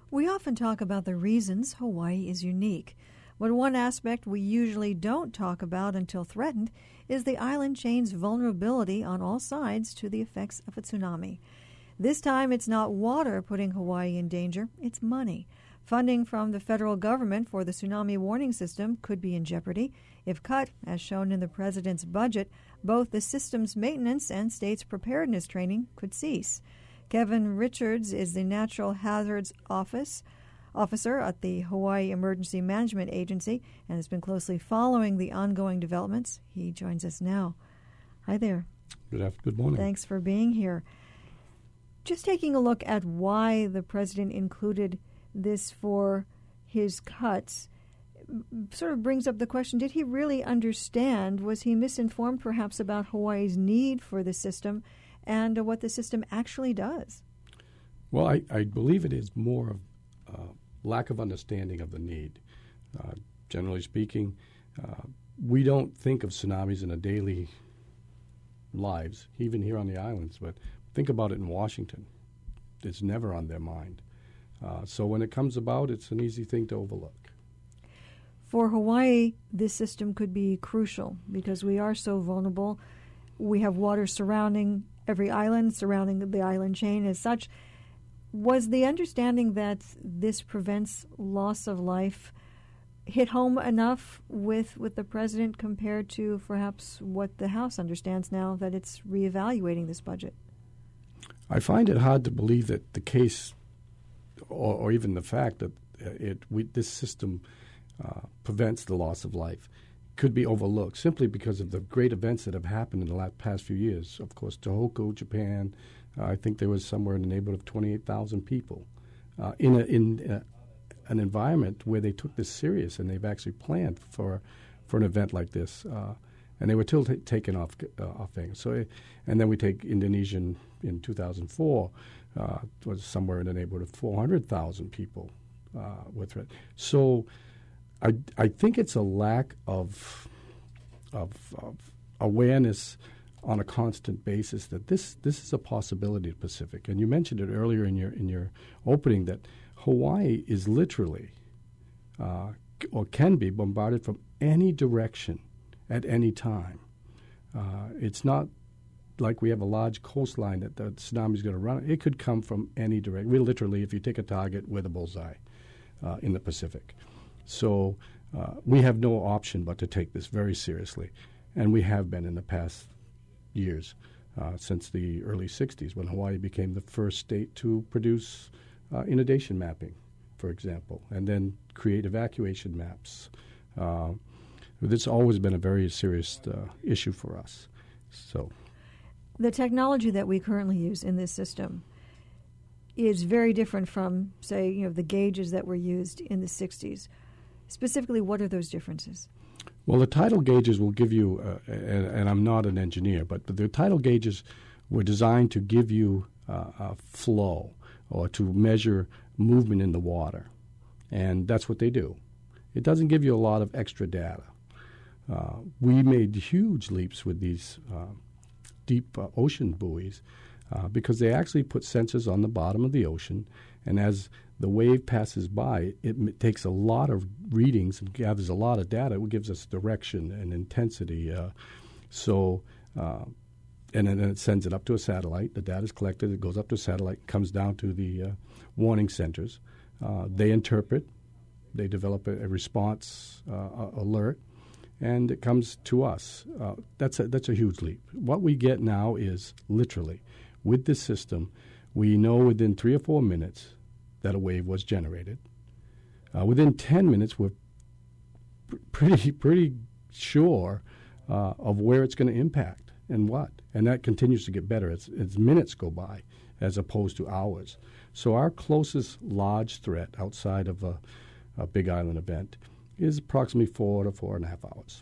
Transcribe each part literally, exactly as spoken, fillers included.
We often talk about the reasons Hawaii is unique, but one aspect we usually don't talk about until threatened is the island chain's vulnerability on all sides to the effects of a tsunami. This time it's not water putting Hawaii in danger, it's money. Funding from the federal government for the tsunami warning system could be in jeopardy. If cut, as shown in the president's budget, both the system's maintenance and state's preparedness training could cease. Kevin Richards is the Natural Hazards Office officer at the Hawaii Emergency Management Agency and has been closely following the ongoing developments. He joins us now. Hi there. Good afternoon. Good morning. Thanks for being here. Just taking a look at why the president included this for his cuts sort of brings up the question, did he really understand? Was he misinformed perhaps about Hawaii's need for the system and uh, what the system actually does? Well, I, I believe it is more of uh, lack of understanding of the need. Uh, generally speaking, uh, we don't think of tsunamis in our daily lives, even here on the islands, but think about it in Washington. It's never on their mind. Uh, so when it comes about, it's an easy thing to overlook. For Hawaii, this system could be crucial because we are so vulnerable. We have water surrounding every island, surrounding the island chain as such. Was the understanding that this prevents loss of life hit home enough with, with the president compared to perhaps what the House understands now that it's reevaluating this budget? I find it hard to believe that the case or, or even the fact that it we, this system uh, prevents the loss of life could be overlooked simply because of the great events that have happened in the last past few years. Of course, Tohoku, Japan, uh, I think there was somewhere in the neighborhood of twenty-eight thousand people uh, in, a, in a, an environment where they took this serious and they've actually planned for for an event like this. Uh, and they were still t- taken off uh, off things. So, and then we take Indonesia in two thousand four. Uh, was somewhere in the neighborhood of four hundred thousand people uh, with it. So I, I think it's a lack of, of, of awareness on a constant basis that this, this is a possibility in the Pacific. And you mentioned it earlier in your in your opening that Hawaii is literally uh, or can be bombarded from any direction at any time. Uh, it's not like we have a large coastline that the tsunami is going to run. It could come from any direction. We literally, if you take a target, we're the bullseye uh, in the Pacific. So uh, we have no option but to take this very seriously, and we have been in the past years, uh, since the early sixties when Hawaii became the first state to produce uh, inundation mapping, for example, and then create evacuation maps. Uh, it's always been a very serious uh, issue for us. So. The technology that we currently use in this system is very different from, say, you know, the gauges that were used in the sixties. Specifically, what are those differences? Well, the tidal gauges will give you, uh, and, and I'm not an engineer, but the tidal gauges were designed to give you uh, a flow or to measure movement in the water, and that's what they do. It doesn't give you a lot of extra data. Uh, we made huge leaps with these uh, deep uh, ocean buoys uh, because they actually put sensors on the bottom of the ocean, and as the wave passes by, it m- takes a lot of readings and gathers a lot of data. It gives us direction and intensity. Uh, so, uh, and then it sends it up to a satellite. The data is collected. It goes up to a satellite, comes down to the uh, warning centers. Uh, they interpret. They develop a, a response uh, alert. And it comes to us. Uh, that's a, that's a huge leap. What we get now is literally, with this system, we know within three or four minutes that a wave was generated. Uh, within ten minutes, we're pr- pretty pretty sure uh, of where it's going to impact and what. And that continues to get better as, as minutes go by as opposed to hours. So our closest large threat outside of a, a Big Island event is approximately four to four and a half hours.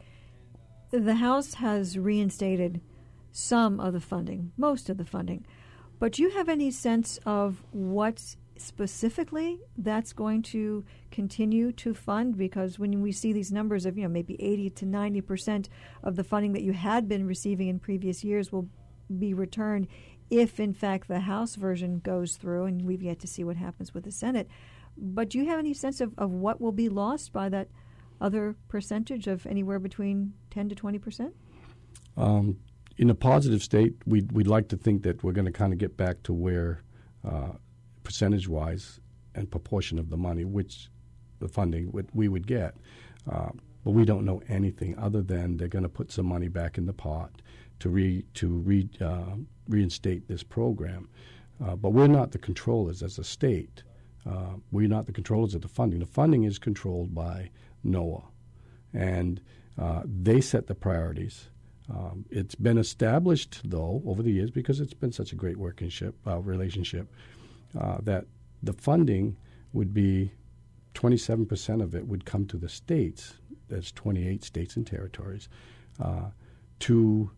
The House has reinstated some of the funding, most of the funding. But do you have any sense of what specifically that's going to continue to fund? Because when we see these numbers of, you know, maybe eighty to ninety percent of the funding that you had been receiving in previous years will be returned, if, in fact, the House version goes through, and we've yet to see what happens with the Senate. But do you have any sense of, of what will be lost by that other percentage of anywhere between ten to twenty percent? Um, in a positive state, we'd, we'd like to think that we're going to kind of get back to where, uh, percentage-wise and proportion of the money, which the funding would, we would get. Uh, but we don't know anything other than they're going to put some money back in the pot to re, to re, uh, reinstate this program. Uh, but we're not the controllers as a state. Uh, we're not the controllers of the funding. The funding is controlled by NOAA, and uh, they set the priorities. Um, it's been established, though, over the years, because it's been such a great working ship, uh, relationship, uh, that the funding would be twenty-seven percent of it would come to the states, that's twenty-eight states and territories, uh, to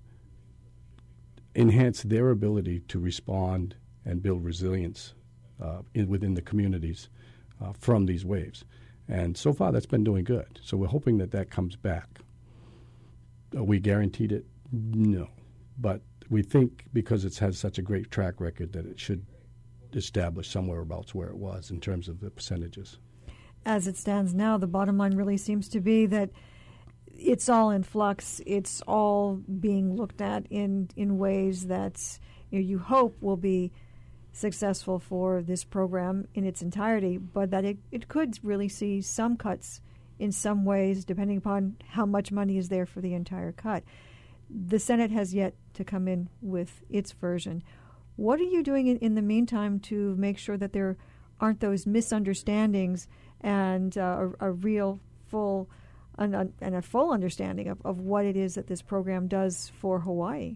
enhance their ability to respond and build resilience uh, in, within the communities uh, from these waves. And so far, that's been doing good. So we're hoping that that comes back. Are we guaranteed it? No. But we think because it has such a great track record that it should establish somewhere about where it was in terms of the percentages. As it stands now, the bottom line really seems to be that it's all in flux. It's all being looked at in, in ways that you know, you hope will be successful for this program in its entirety, but that it, it could really see some cuts in some ways, depending upon how much money is there for the entire cut. The Senate has yet to come in with its version. What are you doing in, in the meantime to make sure that there aren't those misunderstandings and uh, a, a real full and, uh, and a full understanding of, of what it is that this program does for Hawaii?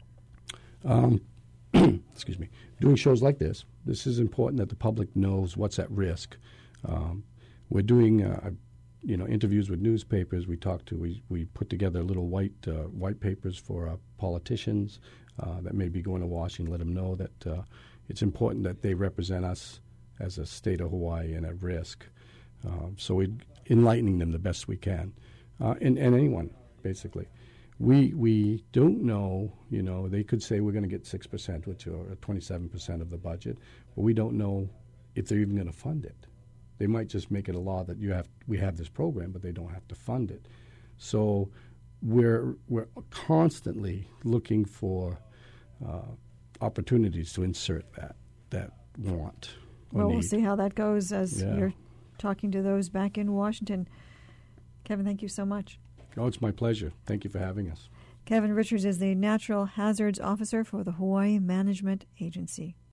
Um, excuse me. Doing shows like this, this is important that the public knows what's at risk. Um, we're doing uh, you know, interviews with newspapers. We talk to, we, we put together little white uh, white papers for uh, politicians uh, that may be going to Washington, let them know that uh, it's important that they represent us as a state of Hawaii and at risk. Uh, so we're enlightening them the best we can, uh, and, and anyone, basically. We we don't know, you know, they could say we're going to get six percent, which are twenty-seven percent of the budget, but we don't know if they're even going to fund it. They might just make it a law that you have we have this program, but they don't have to fund it. So we're we're constantly looking for uh, opportunities to insert that that want. Well, need. We'll see how that goes as yeah. you're talking to those back in Washington. Kevin, thank you so much. Oh, it's my pleasure. Thank you for having us. Kevin Richards is the Natural Hazards Officer for the Hawaii Management Agency.